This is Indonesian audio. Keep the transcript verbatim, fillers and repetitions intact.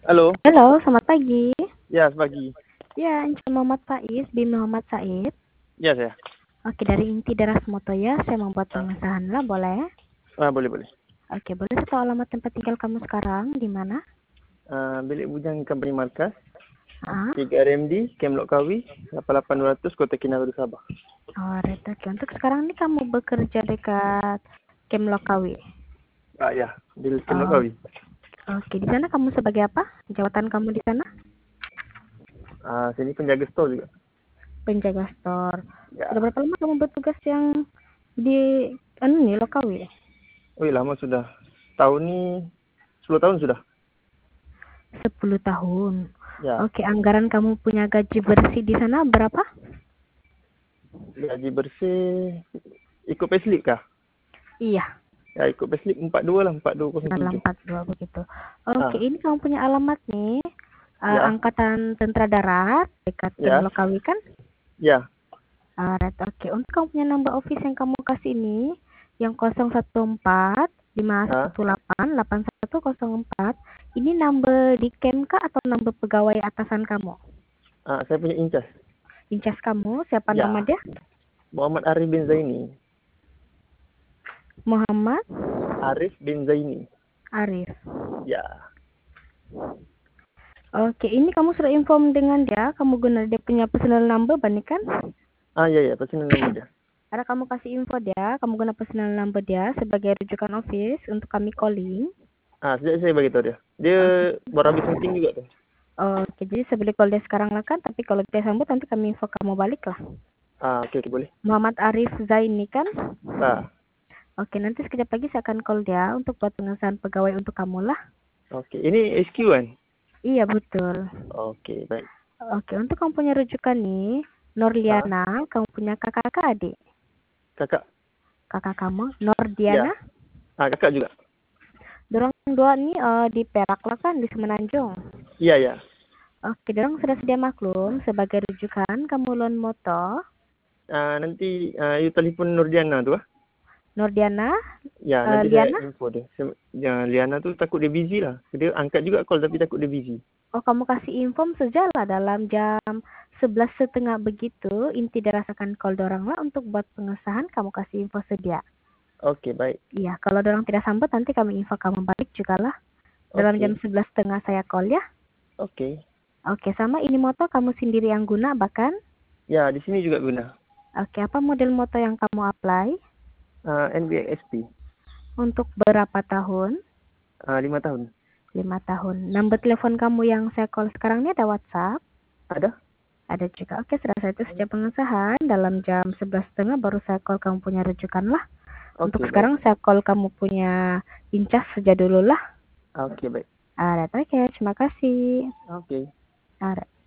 Halo. Halo, selamat pagi. Ya, pagi. Ya, Insan Muhammad Faiz bin Muhammad Said. Ya, saya. Oke, dari Inti Daras Moto ya, saya membuat Ah, pengesahan lah, boleh? ah, boleh, boleh. Oke, boleh saya tahu alamat tempat tinggal kamu sekarang, di mana? Ah, Bilik Bujang Company Markas, Ah, tiga R M D, Kemlok Kawi, delapan lapan dua ratus, Kota Kinabalu, Sabah. oh, right, oke. Untuk sekarang ini kamu bekerja dekat Kem Lokawi. Ah, ya, di Kemlok Oh, Kawi. oke, di sana kamu sebagai apa? Jabatan kamu di sana? Ah, sini penjaga store juga. Penjaga store. Sudah Ya. berapa lama kamu bertugas yang di anu nih, Lokawi? Wih, lama sudah. Tahun ini sepuluh tahun sudah. Sepuluh tahun. Ya, Oke, anggaran kamu punya gaji bersih di sana berapa? gaji bersih ikut payslip kah? Iya, Ya, ikut payslip empat puluh dua lah, empat dua kosong dalam tujuh. empat puluh dua begitu. Oke, Ah, ini kamu punya alamat nih. eh, ya, Angkatan Tentara Darat dekat Kem ya, Lokawi kan? ya. Ah, right, oke. Untuk kamu punya number office yang kamu kasih ini, yang nol satu empat lima Ah, satu delapan delapan satu nol empat, ini number di Kem kah atau number pegawai atasan kamu? ah, saya punya incas. Incas kamu, siapa nama Ya, dia? Muhammad Arif bin Zaini. Muhammad Arif bin Zaini. Arif. Ya. Oke, ini kamu sudah inform dengan dia, kamu guna dia punya personal number, Bani kan? Ah, ya, ya, personal number dia. Karena kamu kasih info dia, kamu guna personal number dia sebagai rujukan office untuk kami calling. Ah, sejak saya bagi tahu dia. Dia Oke, baru habis meeting juga tuh. oke, jadi sebelum call dia sekarang lah kan, tapi kalau dia sambut nanti kami info kamu balik lah. Ah, oke, oke, boleh. Muhammad Arif Zaini kan? Ah, Oke, nanti sekejap lagi saya akan call dia untuk buat pengesahan pegawai untuk kamu lah. oke. Ini H Q kan? Iya, betul. Oke, baik. Oke, untuk kamu punya rujukan nih, Ah, Norliana, kamu punya kakak kakak adik? kakak. Kakak kamu, Nordiana? Ya. Ah, kakak juga. Dorong dua nih eh, di Perak lah kan, di Semenanjung. Iya, ya. Oke, dorong sudah sedia maklum sebagai rujukan kamu loan motor. Ah, nanti ah, you telepon Nurdiana tu ah. Nordiana, Ya, eh, nanti saya Liana. info dia. Sem- Ya, Liana tu takut dia busy lah. Dia angkat juga call tapi takut dia busy. Oh, kamu kasih inform sajalah dalam jam sebelas setengah begitu. Inti dirasakan call dorang lah untuk buat pengesahan. Kamu kasih info sedia. Oke, baik. Iya, kalau dorang tidak sambut nanti kami info kamu balik juga lah. Dalam jam Oke. sebelas setengah saya call ya. Oke. Oke, sama ini motor kamu sendiri yang guna bahkan. Ya, di sini juga guna. Oke, apa model motor yang kamu apply? Ah, N B X S P. Untuk berapa tahun? Ah, lima tahun. Lima tahun. Nomor telepon kamu yang saya call sekarang ini ada WhatsApp? Ada? Ada juga. Oke, sudah saya itu sejak pengesahan. Dalam jam sebelas setengah baru saya call kamu punya rujukan lah. Untuk Oke, baik. sekarang saya call kamu punya incas saja dulu lah. Oke, baik. Alright, oke. Terima kasih. Oke. Alright.